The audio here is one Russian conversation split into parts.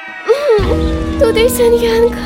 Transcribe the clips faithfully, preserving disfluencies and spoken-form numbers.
Тудыйсан Янка.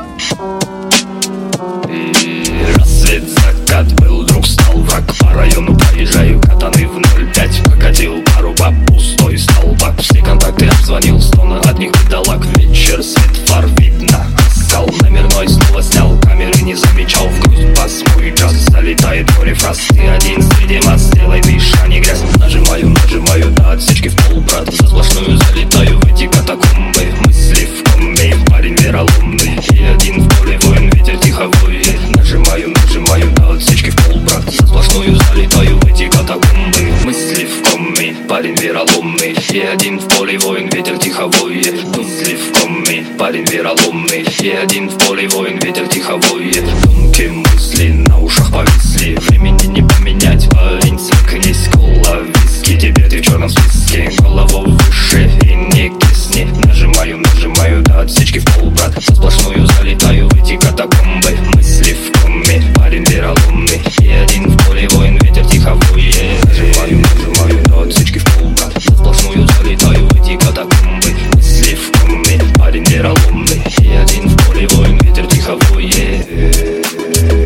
И рассвет, закат, был вдруг стал враг. По району проезжаю, катаны в ноль пять. Покатил пару баб, пустой столбак. Все контакты обзвонил, стоны от них бедолаг. Вечер, свет фар, видно, искал номерной, снова снял камеры, не замечал. В грудь бас, мой час, залетает море фраз. Ты один среди масс, сделай дыша, не грязь. Нажимаю, нажимаю до отсечки в пол, брат. За сплошную залетаю в эти катакомбы. Мысли в комбе, парень вероломный. И один в поле воин, ветер тихо воет. Нажимаю, нажимаю до отсечки в пол, брат. За сплошную залетаю в эти катакомбы. Мысли в комбе, парень вероломный. И один в поле воин, ветер тихо воет. Мысли в комбе, парень вероломный. И один в поле воин, ветер тихо воет. Тонкие мысли на ушах повисли. Времени не поменять, парень, свыкнись. Кола, виски, тебе ты в черном списке. Голову выше и не кисни. Нажимаю, нажимаю до отсечки в пол, брат. За сплошную залетаю в эти катакомбы. Мысли в коме, парень вероломный. И один в поле воин, ветер тихо воет. Нажимаю, нажимаю до отсечки в пол, брат. За сплошную залетаю в эти катакомбы. Мысли в коме, парень вероломный. И один в поле воин, ветер тихо воет.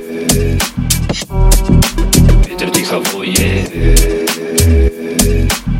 Ветер тихо воет.